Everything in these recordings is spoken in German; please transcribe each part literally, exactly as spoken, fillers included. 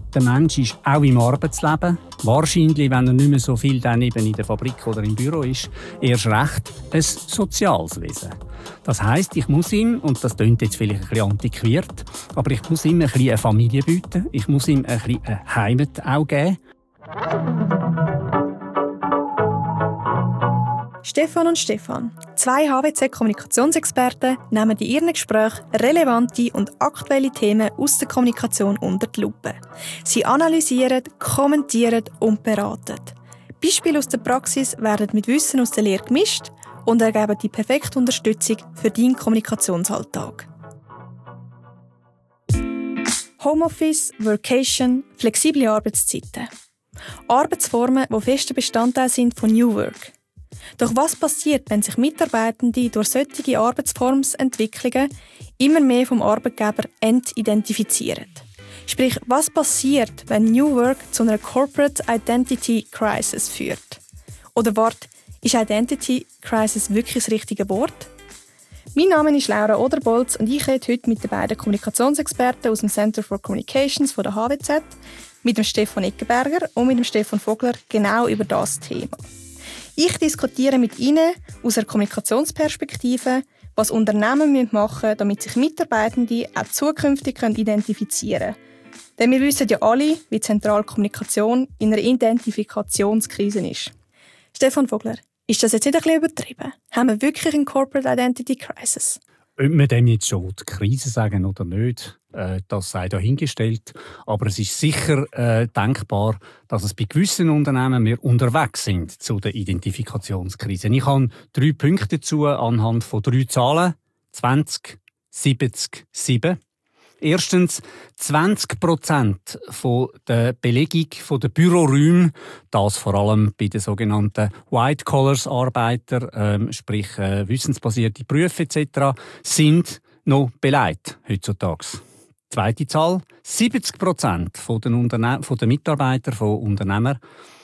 Der Mensch ist auch im Arbeitsleben, wahrscheinlich, wenn er nicht mehr so viel dann eben in der Fabrik oder im Büro ist, erst recht ein soziales Wesen. Das heisst, ich muss ihm, und das klingt jetzt vielleicht ein bisschen antiquiert, aber ich muss ihm ein bisschen eine Familie bieten, ich muss ihm ein bisschen eine Heimat auch geben. Stefan und Stefan, zwei H W C-Kommunikationsexperten, nehmen in ihren Gesprächen relevante und aktuelle Themen aus der Kommunikation unter die Lupe. Sie analysieren, kommentieren und beraten. Beispiele aus der Praxis werden mit Wissen aus der Lehre gemischt und ergeben die perfekte Unterstützung für deinen Kommunikationsalltag. Homeoffice, Workation, flexible Arbeitszeiten. Arbeitsformen, die fester Bestandteil sind von New Work. Doch was passiert, wenn sich Mitarbeitende durch solche Arbeitsformsentwicklungen immer mehr vom Arbeitgeber entidentifizieren? Sprich, was passiert, wenn New Work zu einer Corporate Identity Crisis führt? Oder wart, ist Identity Crisis wirklich das richtige Wort? Mein Name ist Laura Oderbolz und ich rede heute mit den beiden Kommunikationsexperten aus dem Center for Communications von der H W Z, mit dem Stefan Eckenberger und mit dem Stefan Vogler, genau über das Thema. Ich diskutiere mit Ihnen aus einer Kommunikationsperspektive, was Unternehmen machen müssen, damit sich Mitarbeitende auch zukünftig identifizieren können. Denn wir wissen ja alle, wie zentral Kommunikation in einer Identifikationskrise ist. Stefan Vogler, ist das jetzt nicht ein bisschen übertrieben? Haben wir wirklich eine Corporate Identity Crisis? Ob wir dem jetzt schon die Krise sagen oder nicht, äh, das sei dahingestellt. Aber es ist sicher äh, denkbar, dass es bei gewissen Unternehmen wir unterwegs sind zu der Identifikationskrise. Ich habe drei Punkte dazu anhand von drei Zahlen. zwanzig, siebzig, sieben. Erstens, zwanzig Prozent der Belegung der Büroräume, das vor allem bei den sogenannten White-Collars-Arbeitern, ähm, sprich äh, wissensbasierte Berufe et cetera, sind noch belegt heutzutage. Zweite Zahl, siebzig Prozent der, Unterne- der Mitarbeiter, von Unternehmern,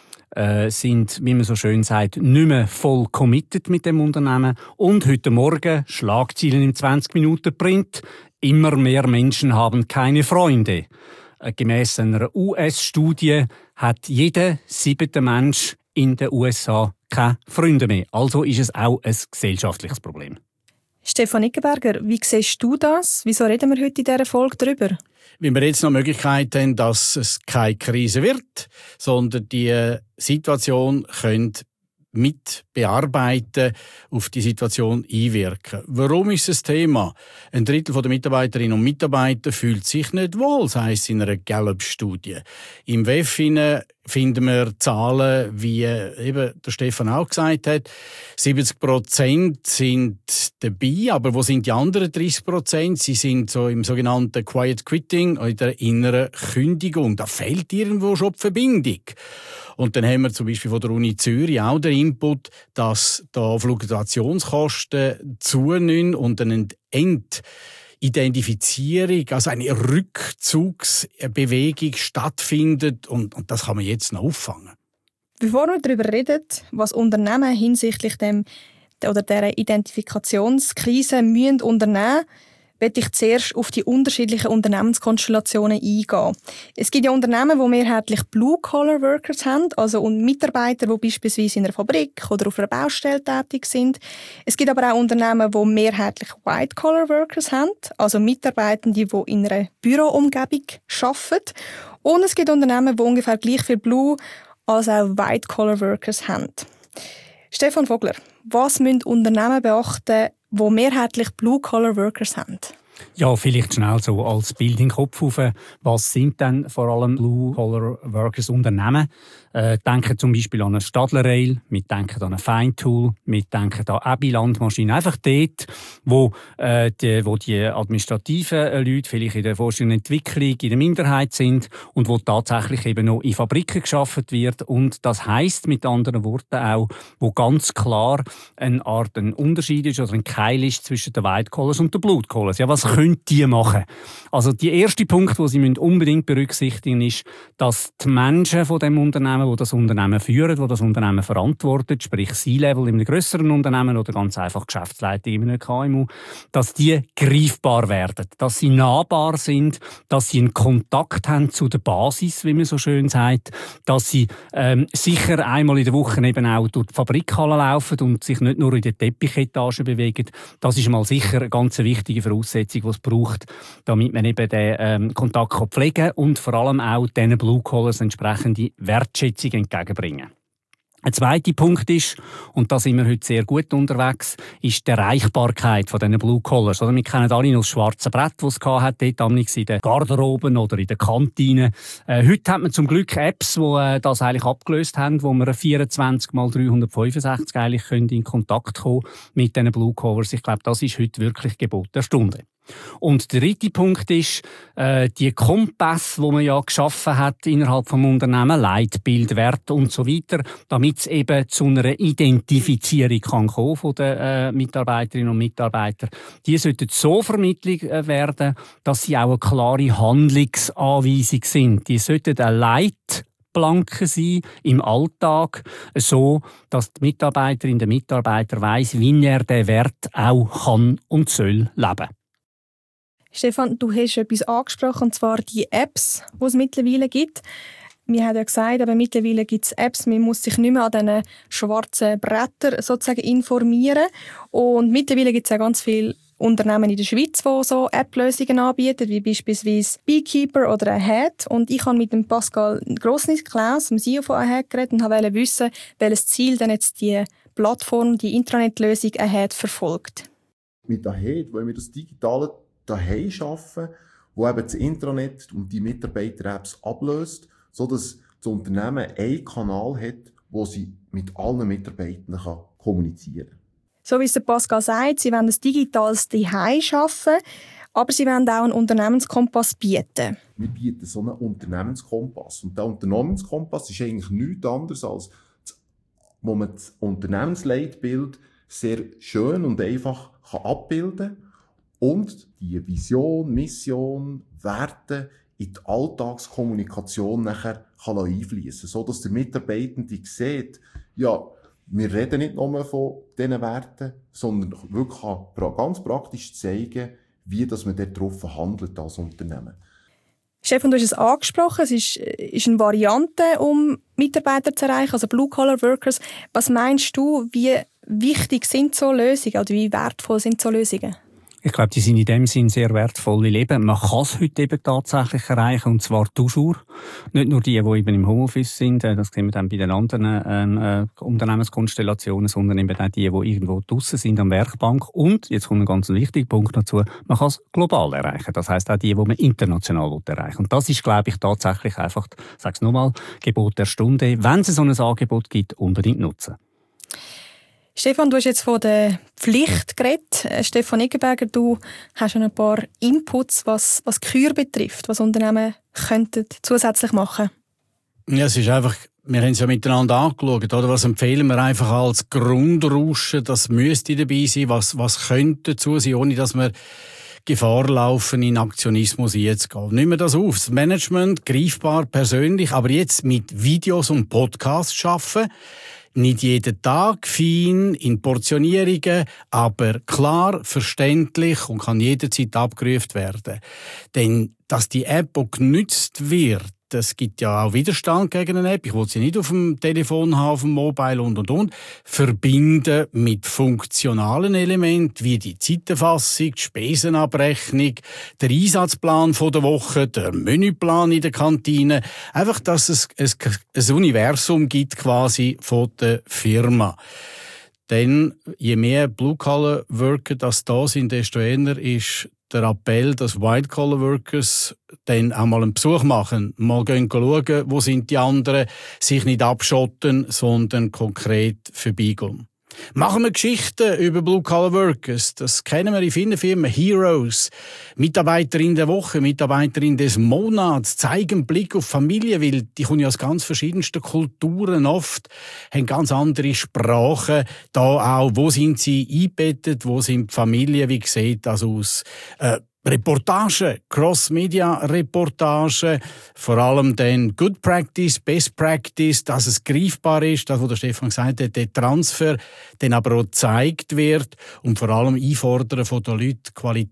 äh, sind, wie man so schön sagt, nicht mehr voll committed mit dem Unternehmen. Und heute Morgen, Schlagzeilen im zwanzig Minuten Print, immer mehr Menschen haben keine Freunde. Gemäss einer U S-Studie hat jeder siebte Mensch in den U S A keine Freunde mehr. Also ist es auch ein gesellschaftliches Problem. Stefan Eckenberger, wie siehst du das? Wieso reden wir heute in dieser Folge darüber? Wenn wir jetzt noch die Möglichkeit haben, dass es keine Krise wird, sondern die Situation könnte mit bearbeiten, auf die Situation einwirken. Warum ist das Thema? Ein Drittel der Mitarbeiterinnen und Mitarbeiter fühlt sich nicht wohl, das heisst in einer Gallup-Studie. Im W E F finden wir Zahlen, wie eben der Stefan auch gesagt hat. siebzig Prozent sind dabei, aber wo sind die anderen dreißig Prozent? Sie sind so im sogenannten Quiet Quitting, in der inneren Kündigung. Da fehlt irgendwo schon die Verbindung. Und dann haben wir zum Beispiel von der Uni Zürich auch den Input, dass da Fluktuationskosten zunehmen und eine Entidentifizierung, also eine Rückzugsbewegung stattfindet. Und, und das kann man jetzt noch auffangen. Bevor wir darüber reden, was Unternehmen hinsichtlich dem oder dieser Identifikationskrise müssen unternehmen müssen, möchte ich zuerst auf die unterschiedlichen Unternehmenskonstellationen eingehen. Es gibt ja Unternehmen, die mehrheitlich Blue-Collar-Workers haben, also Mitarbeiter, die beispielsweise in einer Fabrik oder auf einer Baustelle tätig sind. Es gibt aber auch Unternehmen, die mehrheitlich White-Collar-Workers haben, also Mitarbeitende, die in einer Büroumgebung arbeiten. Und es gibt Unternehmen, die ungefähr gleich viel Blue- als auch White-Collar-Workers haben. Stefan Vogler, was müssen Unternehmen beachten, die mehrheitlich Blue-Collar-Workers haben? Ja, vielleicht schnell so als Bild in den Kopf auf. Was sind denn vor allem Blue-Collar-Workers Unternehmen? Äh, denken zum Beispiel an eine Stadler Rail, wir denken an eine Feintool, wir denken an Abiland-Maschinen. Einfach dort, wo, äh, die, wo die administrativen äh, Leute vielleicht in der Forschung und Entwicklung in der Minderheit sind und wo tatsächlich eben noch in Fabriken geschaffen wird. Und das heisst mit anderen Worten auch, wo ganz klar eine Art ein Unterschied ist oder ein Keil ist zwischen den White Collars und den Blue Collars. Ja, was können die machen? Also der erste Punkt, den sie unbedingt berücksichtigen müssen, ist, dass die Menschen von dem Unternehmen, zusammen, die das Unternehmen führen, die das Unternehmen verantworten, sprich C-Level in einem grösseren Unternehmen oder ganz einfach Geschäftsleitung in einem K M U, dass die greifbar werden, dass sie nahbar sind, dass sie einen Kontakt haben zu der Basis, wie man so schön sagt, dass sie ähm, sicher einmal in der Woche eben auch durch die Fabrikhalle laufen und sich nicht nur in der Teppichetage bewegen. Das ist mal sicher eine ganz wichtige Voraussetzung, die es braucht, damit man eben den ähm, Kontakt pflegen kann und vor allem auch diesen Blue-Collars entsprechende Wertschätzung entgegenbringen. Ein zweiter Punkt ist, und da sind wir heute sehr gut unterwegs, ist die Erreichbarkeit von diesen Blue-Collars. Wir kennen alle noch das schwarze Brett, das es hatte, dort in den Garderoben oder in den Kantinen. Äh, heute hat man zum Glück Apps, die äh, das eigentlich abgelöst haben, wo man vierundzwanzig mal dreihundertfünfundsechzig eigentlich in Kontakt kommen mit diesen Blue-Collars. Ich glaube, das ist heute wirklich Gebot der Stunde. Und der dritte Punkt ist, äh, die Kompass, die man ja geschaffen hat innerhalb des Unternehmens, Leitbild, Werte und so weiter, damit es eben zu einer Identifizierung kann kommen von den äh, Mitarbeiterinnen und Mitarbeitern. Die sollten so vermittelt werden, dass sie auch eine klare Handlungsanweisung sind. Die sollten eine Leitplanke sein im Alltag, so dass die Mitarbeiterin, der Mitarbeiter weiss, wie er den Wert auch kann und soll leben. Stefan, du hast etwas angesprochen, und zwar die Apps, die es mittlerweile gibt. Wir haben ja gesagt, aber mittlerweile gibt es Apps, man muss sich nicht mehr an diesen schwarzen Brettern sozusagen informieren. Und mittlerweile gibt es auch ganz viele Unternehmen in der Schweiz, die so App-Lösungen anbieten, wie beispielsweise Beekeeper oder Ahead. Und ich habe mit dem Pascal Grossnick-Klaus, dem C E O von Ahead, geredet und wollte wissen, welches Ziel denn jetzt die Plattform, die Intranet-Lösung Ahead verfolgt. Mit Ahead wollen wir das digitale daheim arbeiten, wo eben das Intranet und die Mitarbeiter-Apps ablöst, sodass das Unternehmen einen Kanal hat, wo sie mit allen Mitarbeitern kommunizieren kann. So wie es der Pascal sagt, sie wollen ein digitales daheim arbeiten, aber sie wollen auch einen Unternehmenskompass bieten. Wir bieten so einen Unternehmenskompass. Und der Unternehmenskompass ist eigentlich nichts anderes, als wo man das Unternehmensleitbild sehr schön und einfach abbilden kann. Und die Vision, Mission, Werte in die Alltagskommunikation nachher kann einfließen, sodass der Mitarbeitende sieht, ja, wir reden nicht nur von diesen Werten, sondern wirklich ganz praktisch zeigen, wie dass man darauf handelt als Unternehmen. Stefan, du hast es angesprochen, es ist, ist eine Variante, um Mitarbeiter zu erreichen, also Blue-Collar-Workers. Was meinst du, wie wichtig sind so Lösungen oder wie wertvoll sind so Lösungen? Ich glaube, die sind in dem Sinn sehr wertvoll im Leben. Man kann es heute eben tatsächlich erreichen, und zwar toujours. Nicht nur die, die eben im Homeoffice sind, das sehen wir dann bei den anderen ähm, äh, Unternehmenskonstellationen, sondern eben auch die, die irgendwo draussen sind am Werkbank. Und, jetzt kommt ein ganz wichtiger Punkt dazu, man kann es global erreichen. Das heisst auch die, die man international erreichen will. Und das ist, glaube ich, tatsächlich einfach, ich sage es nochmal, Gebot der Stunde. Wenn es so ein Angebot gibt, unbedingt nutzen. Stefan, du hast jetzt von der Pflicht geredet. Stefan Eggenberger, du hast schon ein paar Inputs, was, was die Kür betrifft, was Unternehmen könnten zusätzlich machen. Ja, es ist einfach, wir haben es ja miteinander angeschaut, oder? Was empfehlen wir einfach als Grundrauschen, das müsste dabei sein, was, was könnte dazu sein, ohne dass wir Gefahr laufen, in Aktionismus jetzt gehen. Nehmen wir das auf. Das Management, greifbar, persönlich, aber jetzt mit Videos und Podcasts arbeiten. Nicht jeden Tag, fein, in Portionierungen, aber klar, verständlich und kann jederzeit abgerufen werden. Denn, dass die App auch genutzt wird, es gibt ja auch Widerstand gegen eine App. Ich will sie nicht auf dem Telefon haben, auf dem Mobile und, und, und. Verbinden mit funktionalen Elementen wie die Zeiterfassung, die Spesenabrechnung, der Einsatzplan von der Woche, der Menüplan in der Kantine. Einfach, dass es ein Universum gibt quasi von der Firma. Denn je mehr Blue-Collar-Worker das da sind, desto eher ist der Appell, dass White-Collar-Workers dann auch mal einen Besuch machen, mal gehen schauen, wo sind die anderen, sich nicht abschotten, sondern konkret vorbeigehen. Machen wir Geschichten über Blue-Collar-Workers. Das kennen wir in vielen Firmen. Heroes, Mitarbeiterin der Woche, Mitarbeiterin des Monats, zeigen Blick auf Familie, weil die kommen ja aus ganz verschiedensten Kulturen oft, haben ganz andere Sprachen. Da auch, wo sind sie eingebettet, wo sind die Familien, wie sieht das aus? Äh, Reportagen, Cross-Media-Reportagen, vor allem dann Good Practice, Best Practice, dass es greifbar ist, das, was der Stefan gesagt hat, der Transfer dann aber auch gezeigt wird und vor allem einfordern von den Leuten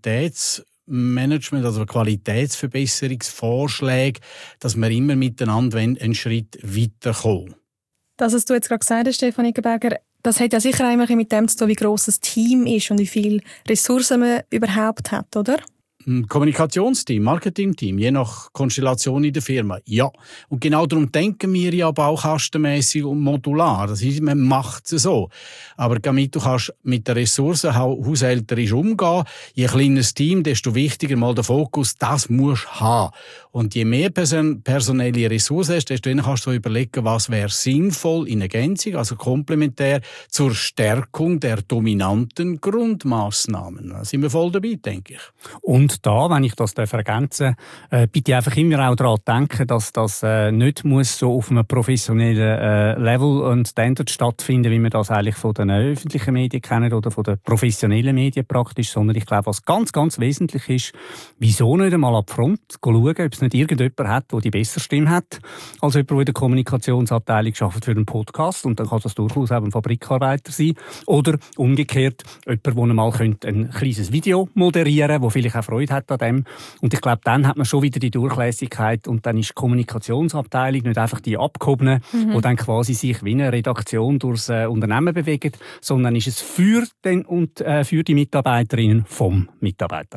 Qualitätsmanagement, also Qualitätsverbesserungsvorschläge, dass wir immer miteinander einen Schritt weiterkommen. Das, was du jetzt gerade gesagt hast, Stefan Ickenberger, das hat ja sicher auch mit dem zu tun, wie gross das Team ist und wie viele Ressourcen man überhaupt hat, oder? Ein Kommunikationsteam, Marketingteam, je nach Konstellation in der Firma, ja. Und genau darum denken wir ja baukastenmässig und modular. Das heißt, man macht es so. Aber damit du kannst mit den Ressourcen haushälterisch umgehen, je kleines Team, desto wichtiger mal der Fokus, das musst du haben. Und je mehr person- personelle Ressourcen hast, desto eher kannst du überlegen, was wäre sinnvoll in Ergänzung, also komplementär zur Stärkung der dominanten Grundmaßnahmen. Da sind wir voll dabei, denke ich. Und da, wenn ich das ergänzen darf, äh, bitte einfach immer auch daran denken, dass das äh, nicht muss so auf einem professionellen äh, Level und Standard stattfinden, wie wir das eigentlich von den äh, öffentlichen Medien kennen oder von den professionellen Medien praktisch, sondern ich glaube, was ganz, ganz wesentlich ist, wieso nicht einmal ab Front schauen, ob es nicht irgendjemand hat, der die bessere Stimme hat, als jemand, der in der Kommunikationsabteilung arbeitet für einen Podcast, und dann kann das durchaus auch ein Fabrikarbeiter sein, oder umgekehrt jemand, der einmal ein kleines Video moderieren könnte, der vielleicht auch Freude hat an dem. Und ich glaube, dann hat man schon wieder die Durchlässigkeit und dann ist die Kommunikationsabteilung nicht einfach die Abgehobenen, mhm. die dann quasi sich wie eine Redaktion durchs äh, Unternehmen bewegen, sondern ist es für den und äh, für die Mitarbeiterinnen vom Mitarbeiter.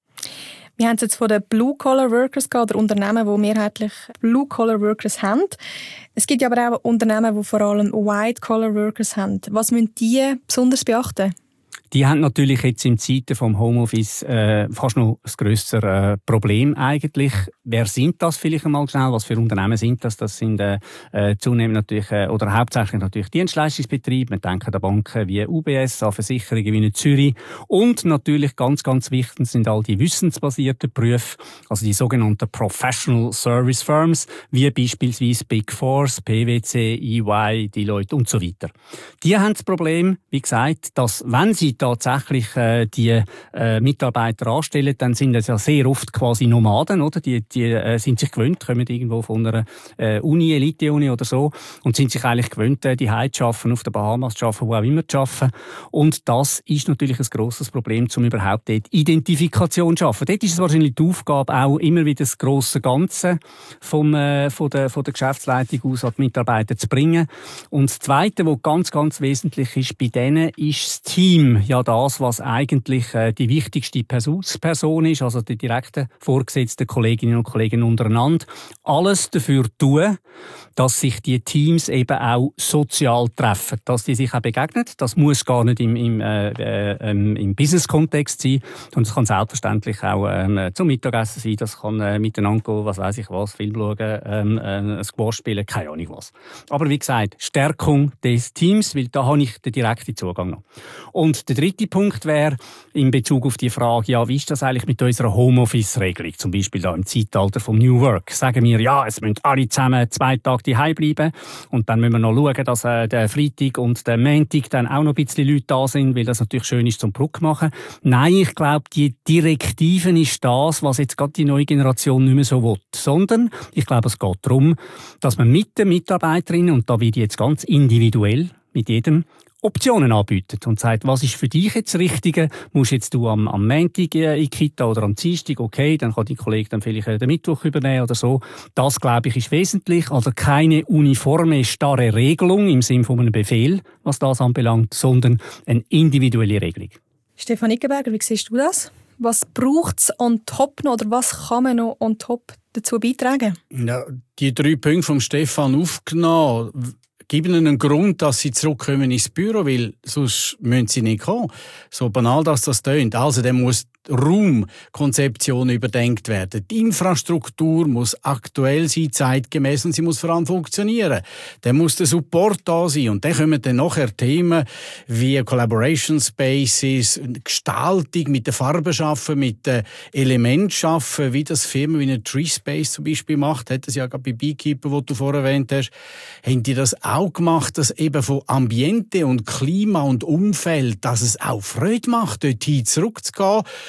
Wir haben es jetzt von den Blue-Collar-Workers gehabt, oder Unternehmen, die mehrheitlich Blue-Collar-Workers haben. Es gibt ja aber auch Unternehmen, die vor allem White-Collar-Workers haben. Was müssen die besonders beachten? Die haben natürlich jetzt in Zeiten vom Homeoffice äh, fast noch ein grösseres äh, Problem eigentlich. Wer sind das vielleicht einmal schnell? Was für Unternehmen sind das? Das sind äh, zunehmend natürlich, äh, oder hauptsächlich natürlich Dienstleistungsbetriebe. Wir denken an Banken wie U B S, an Versicherungen wie in Zürich. Und natürlich ganz, ganz wichtig sind all die wissensbasierten Berufe, also die sogenannten Professional Service Firms, wie beispielsweise Big Four, P W C, E Y, Deloitte und so weiter. Die haben das Problem, wie gesagt, dass wenn sie tatsächlich äh, die äh, Mitarbeiter anstellen, dann sind es ja sehr oft quasi Nomaden, oder? Die, die äh, sind sich gewöhnt, kommen irgendwo von einer äh, Uni, Elite-Uni oder so, und sind sich eigentlich gewöhnt, äh, die Hause zu arbeiten, auf den Bahamas zu arbeiten, wo auch immer zu arbeiten. Und das ist natürlich ein grosses Problem, um überhaupt dort Identifikation zu schaffen. Dort ist es wahrscheinlich die Aufgabe, auch immer wieder das grosse Ganze vom, äh, von, der, von der Geschäftsleitung aus an die Mitarbeiter zu bringen. Und das Zweite, was ganz, ganz wesentlich ist bei denen, ist das Team. Ja, das, was eigentlich äh, die wichtigste Person ist, also die direkten vorgesetzten Kolleginnen und Kollegen untereinander, alles dafür tun, dass sich die Teams eben auch sozial treffen, dass die sich auch begegnen. Das muss gar nicht im, im, äh, äh, im Business-Kontext sein, und es kann selbstverständlich auch äh, zum Mittagessen sein, das kann äh, miteinander gehen, was weiß ich was, Film schauen, ähm, äh, ein Squash spielen, keine Ahnung was. Aber wie gesagt, Stärkung des Teams, weil da habe ich den direkten Zugang noch. Und der dritte Punkt wäre in Bezug auf die Frage, ja, wie ist das eigentlich mit unserer Homeoffice-Regelung, zum Beispiel da im Zeitalter vom New Work? Sagen wir, ja, es müssen alle zusammen zwei Tage daheim bleiben, und dann müssen wir noch schauen, dass äh, der Freitag und der Montag dann auch noch ein bisschen Leute da sind, weil das natürlich schön ist zum Brücke machen. Nein, ich glaube, die Direktiven ist das, was jetzt gerade die neue Generation nicht mehr so will, sondern ich glaube, es geht darum, dass man mit den Mitarbeiterinnen, und da wird jetzt ganz individuell mit jedem, Optionen anbietet und sagt, was ist für dich jetzt das Richtige? Musst jetzt du am, am Montag in die Kita oder am Dienstag? Okay, dann kann dein Kollege dann vielleicht den Mittwoch übernehmen oder so. Das, glaube ich, ist wesentlich. Also keine uniforme, starre Regelung im Sinne von einem Befehl, was das anbelangt, sondern eine individuelle Regelung. Stefan Ickenberger, wie siehst du das? Was braucht es on top noch, oder was kann man noch on top dazu beitragen? Ja, die drei Punkte von Stefan aufgenommen geben ihnen einen Grund, dass sie zurückkommen ins Büro, weil sonst müssen sie nicht kommen. So banal, dass das tönt. Also, dann muss die Raumkonzeption überdenkt werden. Die Infrastruktur muss aktuell sein, zeitgemäß, und sie muss vor allem funktionieren. Dann muss der Support da sein. Und dann kommen dann nachher Themen wie Collaboration Spaces, Gestaltung, mit den Farben schaffen, mit den Elementen schaffen, wie das Firmen wie eine Tree Space zum Beispiel macht. Hat das ja gerade bei Beekeeper, wo du vorher erwähnt hast. Haben die das auch gemacht, dass eben von Ambiente und Klima und Umfeld, dass es auch Freude macht, dorthin zurückzugehen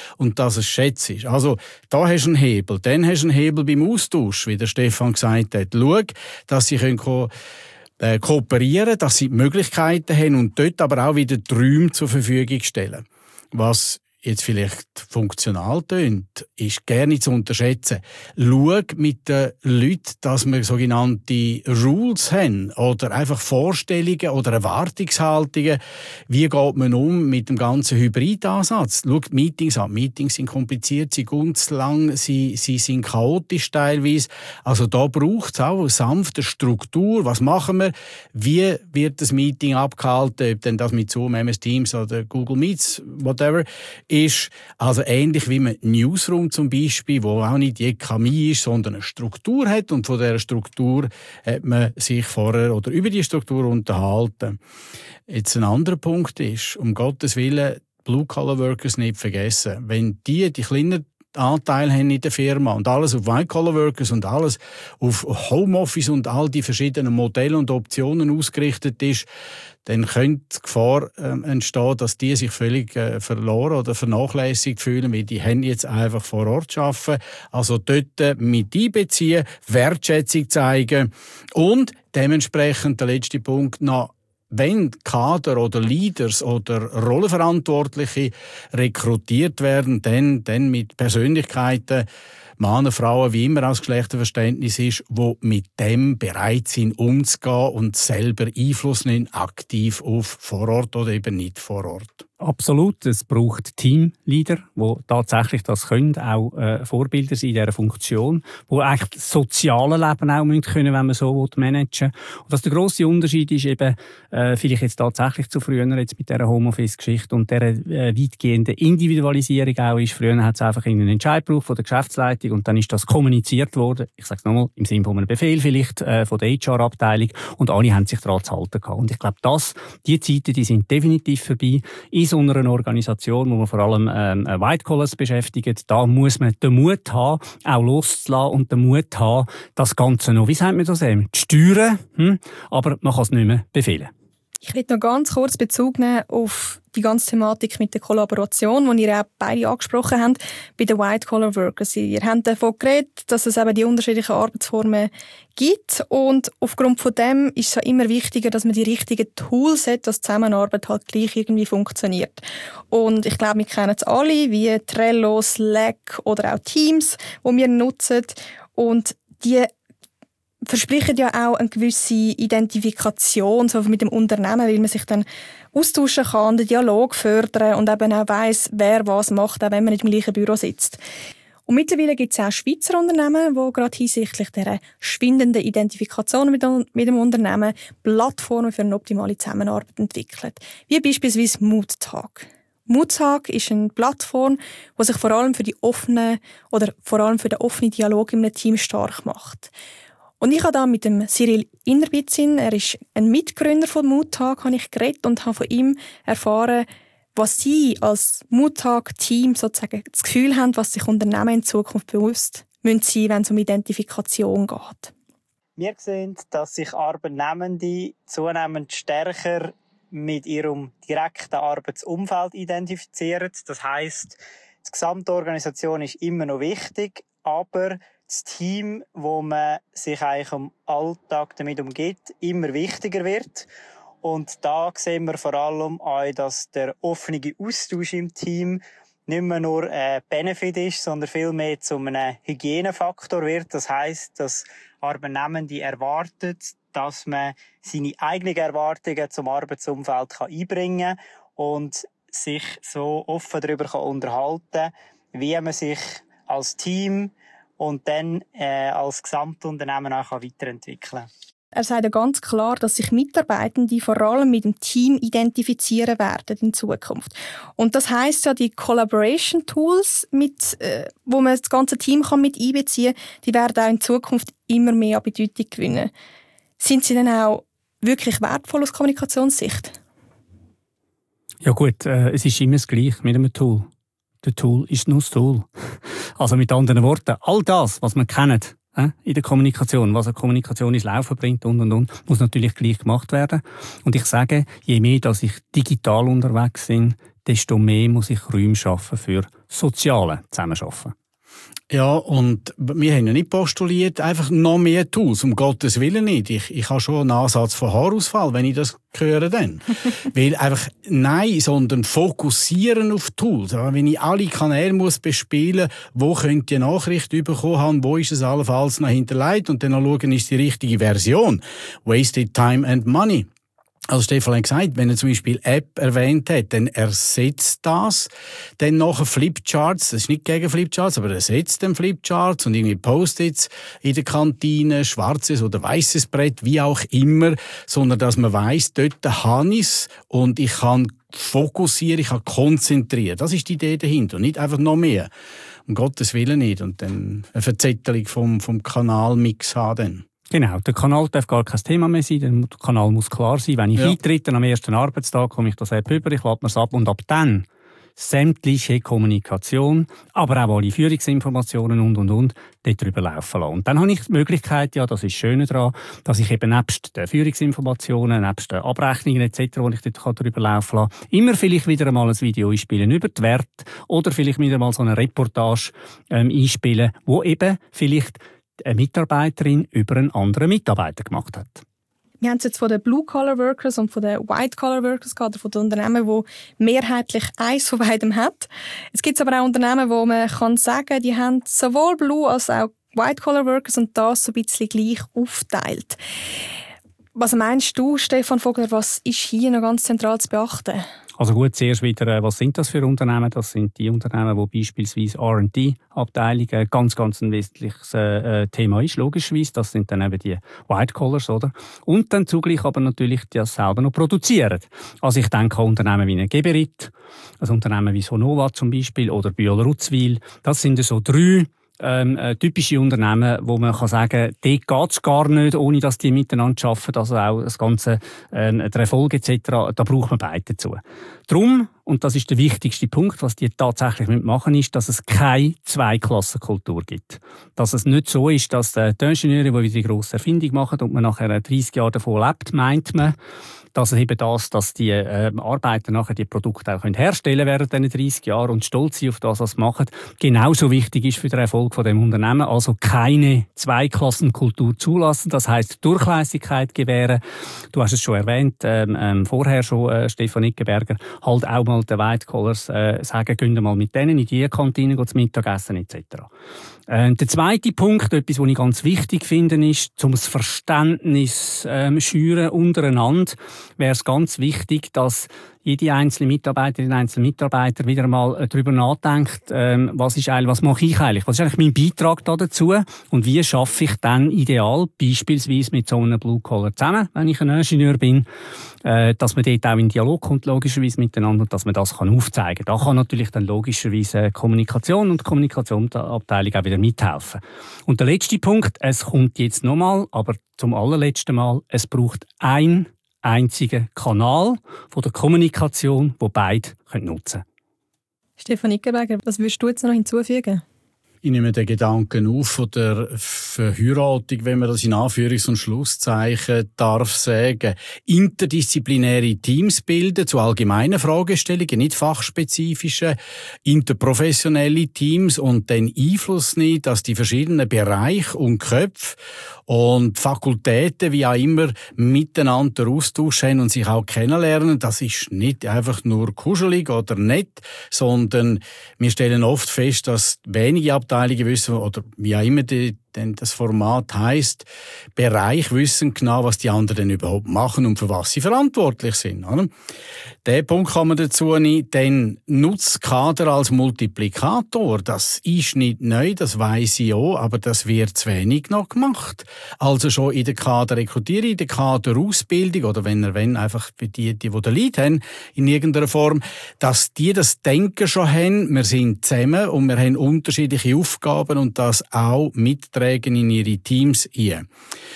und dass es schätzt ist. Also, da hast du einen Hebel. Dann hast du einen Hebel beim Austausch, wie der Stefan gesagt hat. Schau, dass sie können ko- äh, kooperieren, dass sie Möglichkeiten haben und dort aber auch wieder Träume zur Verfügung stellen. Was jetzt vielleicht funktional tönt, ist gerne zu unterschätzen. Schau mit den Leuten, dass wir sogenannte Rules haben oder einfach Vorstellungen oder Erwartungshaltungen. Wie geht man um mit dem ganzen Hybridansatz? Schau die Meetings an. Meetings sind kompliziert, sie gehen zu lang, sie, sie sind chaotisch teilweise. Also da braucht es auch eine sanfte Struktur. Was machen wir? Wie wird das Meeting abgehalten? Ob denn das mit Zoom, M S Teams oder Google Meets, whatever, ist also ähnlich wie ein Newsroom zum Beispiel, wo auch nicht die Chemie ist, sondern eine Struktur hat und von dieser Struktur hat man sich vorher oder über die Struktur unterhalten. Jetzt ein anderer Punkt ist, um Gottes Willen, Blue-Collar-Workers nicht vergessen. Wenn die, die kleinen Anteil haben in der Firma und alles auf White-Collar-Workers und alles auf Homeoffice und all die verschiedenen Modelle und Optionen ausgerichtet ist, dann könnte die Gefahr äh, entstehen, dass die sich völlig äh, verloren oder vernachlässigt fühlen, weil die haben jetzt einfach vor Ort arbeiten. Also dort äh, mit einbeziehen, Wertschätzung zeigen und dementsprechend der letzte Punkt noch, wenn Kader oder Leaders oder Rollenverantwortliche rekrutiert werden, dann, dann mit Persönlichkeiten, Männer, Frauen, wie immer aus Geschlechterverständnis ist, die mit dem bereit sind, umzugehen und selber Einfluss nehmen, aktiv auf vor Ort oder eben nicht vor Ort. Absolut. Es braucht Teamleader, die tatsächlich das können, auch äh, Vorbilder sind in dieser Funktion, die eigentlich das soziale Leben auch müssen können, wenn man so managen will. Und was der grosse Unterschied ist, eben, äh, vielleicht jetzt tatsächlich zu früher jetzt mit dieser Homeoffice-Geschichte und dieser äh, weitgehenden Individualisierung auch ist. Früher hat es einfach einen Entscheid gebraucht von der Geschäftsleitung und dann ist das kommuniziert worden. Ich sage es nochmal, im Sinne von einem Befehl vielleicht äh, von der H R-Abteilung und alle haben sich daran zu halten gehabt. Und ich glaube, das, die Zeiten, die sind definitiv vorbei. In so einer Organisation, wo man vor allem ähm, White Collars beschäftigt, da muss man den Mut haben, auch loszulassen und den Mut haben, das Ganze noch, wie sagt man das eben, zu steuern, hm? Aber man kann es nicht mehr befehlen. Ich will noch ganz kurz Bezug nehmen auf die ganze Thematik mit der Kollaboration, die ihr auch beide angesprochen habt, bei den White-Collar-Workers. Ihr habt davon geredet, dass es eben die unterschiedlichen Arbeitsformen gibt und aufgrund von dem ist es ja immer wichtiger, dass man die richtigen Tools hat, dass die Zusammenarbeit halt gleich irgendwie funktioniert. Und ich glaube, wir kennen es alle, wie Trello, Slack oder auch Teams, die wir nutzen und die versprechen ja auch eine gewisse Identifikation so mit dem Unternehmen, weil man sich dann austauschen kann, den Dialog fördern und eben auch weiss, wer was macht, auch wenn man nicht im gleichen Büro sitzt. Und mittlerweile gibt es auch Schweizer Unternehmen, die gerade hinsichtlich dieser schwindenden Identifikation mit dem Unternehmen Plattformen für eine optimale Zusammenarbeit entwickeln. Wie beispielsweise Moodtag. Moodtag ist eine Plattform, die sich vor allem für die offenen oder vor allem für den offenen Dialog in einem Team stark macht. Und ich habe da mit dem Cyril Innerbitzin, er ist ein Mitgründer von Moodtag, habe ich geredet und habe von ihm erfahren, was sie als Moodtag-Team sozusagen das Gefühl haben, was sich Unternehmen in Zukunft bewusst müssen sein, wenn es um Identifikation geht. Wir sehen, dass sich Arbeitnehmende zunehmend stärker mit ihrem direkten Arbeitsumfeld identifizieren. Das heisst, die gesamte Organisation ist immer noch wichtig, aber das Team, wo man sich eigentlich im Alltag damit umgibt, immer wichtiger wird. Und da sehen wir vor allem auch, dass der offene Austausch im Team nicht mehr nur ein Benefit ist, sondern vielmehr zu einem Hygienefaktor wird. Das heisst, dass Arbeitnehmende erwarten, dass man seine eigenen Erwartungen zum Arbeitsumfeld einbringen kann und sich so offen darüber unterhalten kann, wie man sich als Team und dann äh, als Gesamtunternehmen auch weiterentwickeln kann. Er sagt ja ganz klar, dass sich Mitarbeitende vor allem mit dem Team identifizieren werden in Zukunft. Und das heisst ja, die Collaboration Tools, mit, äh, wo man das ganze Team kann mit einbeziehen kann, die werden auch in Zukunft immer mehr an Bedeutung gewinnen. Sind sie denn auch wirklich wertvoll aus Kommunikationssicht? Ja gut, äh, es ist immer das Gleiche mit einem Tool. Der Tool ist nur das Tool. Also mit anderen Worten, all das, was man kennt äh, in der Kommunikation, was eine Kommunikation ins Laufen bringt und und und, muss natürlich gleich gemacht werden. Und ich sage, je mehr, dass ich digital unterwegs bin, desto mehr muss ich Räume schaffen für soziale Zusammenarbeiten. Ja, und wir haben ja nicht postuliert, einfach noch mehr Tools, um Gottes Willen nicht. Ich, ich habe schon einen Ansatz von Haarausfall, wenn ich das höre dann. Weil einfach, nein, sondern fokussieren auf Tools. Wenn ich alle Kanäle muss bespielen, wo könnte die Nachricht bekommen haben, wo ist es allenfalls noch hinterlegt und dann noch schauen, ist die richtige Version. Wasted time and money. Also Stefan hat gesagt, wenn er zum Beispiel App erwähnt hat, dann ersetzt das dann nachher Flipcharts. Das ist nicht gegen Flipcharts, aber er ersetzt dann Flipcharts und irgendwie Post-its in der Kantine, schwarzes oder weißes Brett, wie auch immer, sondern dass man weiss, dort habe ich es und ich kann fokussieren, ich kann konzentrieren. Das ist die Idee dahinter und nicht einfach noch mehr. Um Gottes Willen nicht. Und dann eine Verzettelung vom, vom Kanalmix haben dann. Genau, der Kanal darf gar kein Thema mehr sein, der Kanal muss klar sein. Wenn ich ja. eintrete am ersten Arbeitstag, komme ich das App über, ich lade mir es ab und ab dann sämtliche Kommunikation, aber auch alle Führungsinformationen und, und, und, dort drüber laufen lassen. Und dann habe ich die Möglichkeit, ja, das ist das Schöne daran, dass ich eben nebst den Führungsinformationen, nebst den Abrechnungen et cetera, die ich dort drüber laufen lassen kann, immer vielleicht wieder einmal ein Video einspielen über die Werte oder vielleicht wieder mal so eine Reportage ähm, einspielen, wo eben vielleicht eine Mitarbeiterin über einen anderen Mitarbeiter gemacht hat. Wir haben es jetzt von den Blue-Collar-Workers und von den White-Collar-Workers gehabt, oder von den Unternehmen, die mehrheitlich eins von beidem haben. Es gibt aber auch Unternehmen, wo man kann sagen, die haben sowohl Blue- als auch White-Collar-Workers und das so ein bisschen gleich aufteilt. Was meinst du, Stefan Vogler, was ist hier noch ganz zentral zu beachten? Also gut, zuerst wieder, was sind das für Unternehmen? Das sind die Unternehmen, wo beispielsweise R und D-Abteilungen ganz, ganz ein wesentliches äh, Thema ist, logischerweise. Das sind dann eben die White Collars, oder? Und dann zugleich aber natürlich die das selber noch produzieren. Also ich denke an Unternehmen wie eine Geberit, ein Unternehmen wie Sonova zum Beispiel oder Bühler-Rutzwil. Das sind so drei Ähm, äh, typische Unternehmen, wo man kann sagen, dort geht es gar nicht, ohne dass die miteinander arbeiten, also auch das ganze ähm, der Erfolg et cetera, da braucht man beide dazu. Darum, und das ist der wichtigste Punkt, was die tatsächlich machen, ist, dass es keine Zweiklassenkultur gibt. Dass es nicht so ist, dass die Ingenieure, die wieder die grosse Erfindung machen und man nachher dreißig Jahre davon lebt, meint man, dass eben das, dass die äh, Arbeiter nachher die Produkte auch herstellen können während diesen dreißig Jahren und stolz sind auf das, was sie machen, genauso wichtig ist für den Erfolg von dem Unternehmen. Also keine Zweiklassenkultur zulassen, das heisst Durchlässigkeit gewähren. Du hast es schon erwähnt, ähm, ähm, vorher schon, äh, Stefan Ickenberger, halt auch mal den White Collars äh, sagen, gehen mal mit denen in die Kantine zum Mittagessen et cetera. Äh, der zweite Punkt, etwas, was ich ganz wichtig finde, ist, um das Verständnis ähm, schüren untereinander, wäre es ganz wichtig, dass jede einzelne Mitarbeiterin, einzelne Mitarbeiter wieder mal darüber nachdenkt, ähm, was ist eigentlich, was mache ich eigentlich, was ist eigentlich mein Beitrag da dazu und wie schaffe ich dann ideal, beispielsweise mit so einem Blue Collar zusammen, wenn ich ein Ingenieur bin, äh, dass man dort auch in Dialog kommt, logischerweise miteinander, dass man das kann aufzeigen kann. Da kann natürlich dann logischerweise Kommunikation und Kommunikationsabteilung auch wieder mithelfen. Und der letzte Punkt, es kommt jetzt nochmal, aber zum allerletzten Mal, es braucht ein einzigen Kanal von der Kommunikation, den beide nutzen können. Stefan Ickenberger, was würdest du jetzt noch hinzufügen? Ich nehme den Gedanken auf von der Verheiratung, wenn man das in Anführungs- und Schlusszeichen darf sagen. Interdisziplinäre Teams bilden zu allgemeinen Fragestellungen, nicht fachspezifische, interprofessionelle Teams und den Einfluss nehmen, dass die verschiedenen Bereiche und Köpfe und Fakultäten, wie auch immer, miteinander Austausch haben und sich auch kennenlernen. Das ist nicht einfach nur kuschelig oder nett, sondern wir stellen oft fest, dass wenige Abteilungen wissen, oder wie auch immer die, denn das Format heisst, Bereich wissen genau, was die anderen überhaupt machen und für was sie verantwortlich sind. Oder? Den Punkt kann man dazu nicht, denn nutzt Kader als Multiplikator. Das ist nicht neu, das weiss ich auch, aber das wird zu wenig noch gemacht. Also schon in der Kaderrekrutierung, in der Kaderausbildung oder wenn er wenn einfach für die, die, die den Lead haben, in irgendeiner Form, dass die das Denken schon haben, wir sind zusammen und wir haben unterschiedliche Aufgaben und das auch mittragen in ihre Teams ein.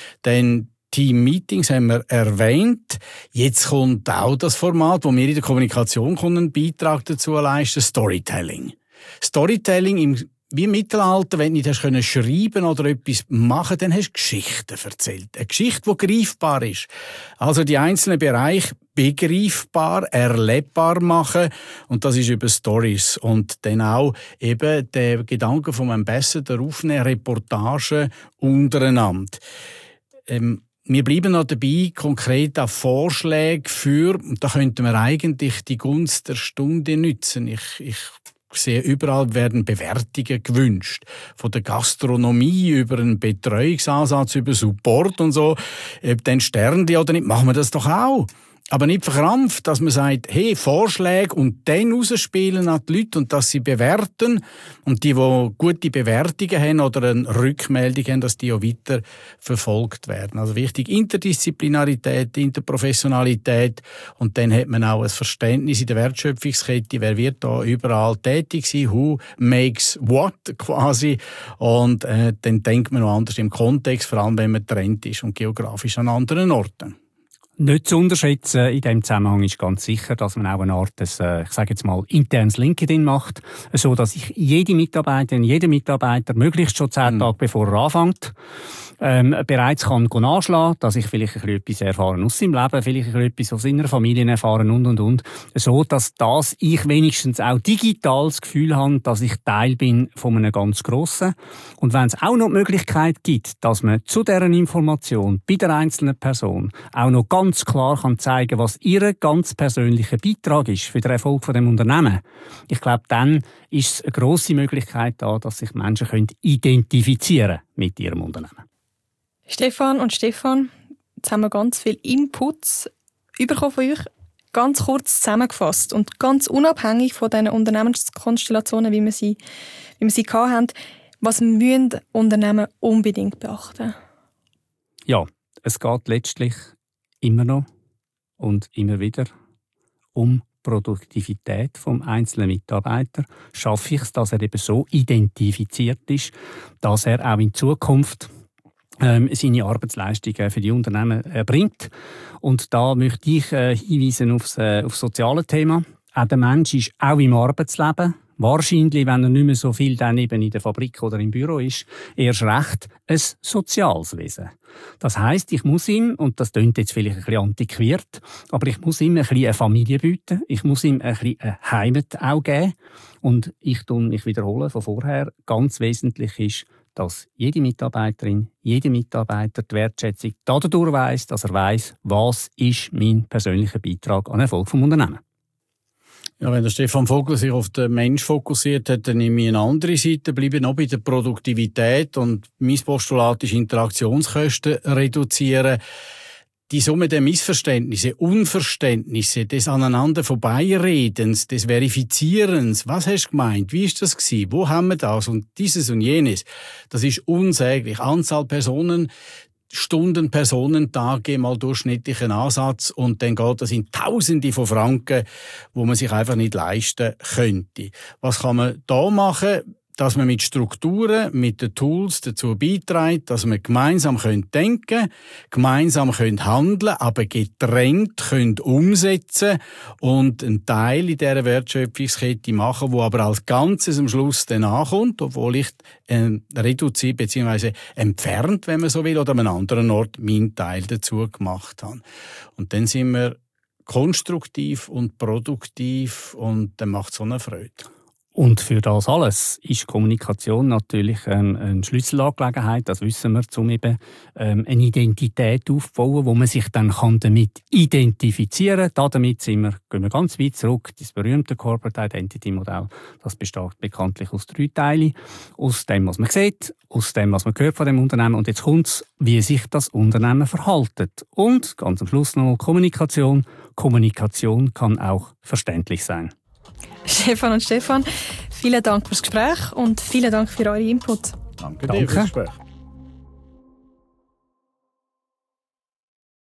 Denn Team-Meetings haben wir erwähnt. Jetzt kommt auch das Format, wo wir in der Kommunikation einen Beitrag dazu leisten, Storytelling. Storytelling im wie im Mittelalter, wenn du nicht hast können schreiben oder etwas machen, dann hast du Geschichten erzählt. Eine Geschichte, die greifbar ist. Also die einzelnen Bereiche begreifbar, erlebbar machen. Und das ist über Stories. Und dann auch eben der Gedanke vom Ambassador aufnehmen, Reportagen untereinander. Ähm, Wir bleiben noch dabei, konkret an Vorschläge für, und da könnten wir eigentlich die Gunst der Stunde nutzen. Ich, ich sehe, überall werden Bewertungen gewünscht. Von der Gastronomie über einen Betreuungsansatz, über Support und so. Ob dann Sternli oder nicht, machen wir das doch auch. Aber nicht verkrampft, dass man sagt, hey, Vorschläge und dann rausspielen an die Leute und dass sie bewerten und die, die gute Bewertungen haben oder eine Rückmeldung haben, dass die auch weiter verfolgt werden. Also wichtig, Interdisziplinarität, Interprofessionalität und dann hat man auch ein Verständnis in der Wertschöpfungskette, wer wird da überall tätig sein, who makes what quasi und äh, dann denkt man noch anders im Kontext, vor allem wenn man getrennt ist und geografisch an anderen Orten. Nicht zu unterschätzen in diesem Zusammenhang ist ganz sicher, dass man auch eine Art, des, ich sage jetzt mal, internes LinkedIn macht, so dass ich jede Mitarbeiterin, jeder Mitarbeiter möglichst schon zehn mhm. Tage bevor er anfängt, ähm, bereits kann nachschlagen, dass ich vielleicht ein bisschen etwas erfahren aus seinem Leben, vielleicht ein bisschen etwas aus seiner Familie erfahren und, und, und. So, dass das ich wenigstens auch digital das Gefühl habe, dass ich Teil bin von einem ganz Grossen. Und wenn es auch noch die Möglichkeit gibt, dass man zu deren Information bei der einzelnen Person auch noch ganz klar kann zeigen, was ihr ganz persönlicher Beitrag ist für den Erfolg von dem Unternehmen. Ich glaube, dann ist es eine grosse Möglichkeit da, dass sich Menschen können identifizieren mit ihrem Unternehmen. Stefan und Stefan, jetzt haben wir ganz viel Inputs bekommen von euch. Ganz kurz zusammengefasst und ganz unabhängig von den Unternehmenskonstellationen, wie wir sie, wie wir sie hatten, was müssen Unternehmen unbedingt beachten? Ja, es geht letztlich immer noch und immer wieder um Produktivität vom einzelnen Mitarbeiter. Schaffe ich es, dass er eben so identifiziert ist, dass er auch in Zukunft ähm, seine Arbeitsleistungen für die Unternehmen erbringt. Und da möchte ich äh, hinweisen aufs, äh, aufs soziale Thema. Auch der Mensch ist auch im Arbeitsleben. Wahrscheinlich, wenn er nicht mehr so viel dann eben in der Fabrik oder im Büro ist, erst recht ein soziales Wesen. Das heisst, ich muss ihm, und das klingt jetzt vielleicht ein bisschen antiquiert, aber ich muss ihm ein bisschen eine Familie bieten, ich muss ihm ein bisschen eine Heimat auch geben. Und ich tue mich wiederholen von vorher, ganz wesentlich ist, dass jede Mitarbeiterin, jede Mitarbeiter die Wertschätzung dadurch weiss, dass er weiss, was ist mein persönlicher Beitrag an Erfolg vom Unternehmen. Ja, wenn der Stefan Vogel sich auf den Mensch fokussiert hat, dann nehme ich eine andere Seite, bleibe noch bei der Produktivität und mein Postulat ist Interaktionskosten reduzieren. Die Summe der Missverständnisse, Unverständnisse, des aneinander Vorbeiredens, des Verifizierens, was hast du gemeint, wie ist das gewesen, wo haben wir das und dieses und jenes, das ist unsäglich. Anzahl Personen, Stunden, Personentage, mal durchschnittlichen Ansatz und dann geht das in Tausende von Franken, wo man sich einfach nicht leisten könnte. Was kann man da machen? Dass man mit Strukturen, mit den Tools dazu beiträgt, dass wir gemeinsam denken können, gemeinsam handeln können, aber getrennt können umsetzen und einen Teil in dieser Wertschöpfungskette machen, wo aber als Ganzes am Schluss dann ankommt, obwohl ich äh, reduziert bzw. entfernt, wenn man so will, oder an einem anderen Ort meinen Teil dazu gemacht habe. Und dann sind wir konstruktiv und produktiv und dann macht es so eine Freude. Und für das alles ist Kommunikation natürlich ähm, eine Schlüsselangelegenheit, das wissen wir, um eben ähm, eine Identität aufzubauen, wo man sich dann kann damit identifizieren kann. Damit sind wir, gehen wir ganz weit zurück, das berühmte Corporate Identity Modell, das besteht bekanntlich aus drei Teilen. Aus dem, was man sieht, aus dem, was man hört von dem Unternehmen und jetzt kommt es, wie sich das Unternehmen verhält. Und ganz am Schluss nochmal Kommunikation. Kommunikation kann auch verständlich sein. Stefan und Stefan, vielen Dank fürs Gespräch und vielen Dank für eure Input. Danke dir Danke. fürs Gespräch.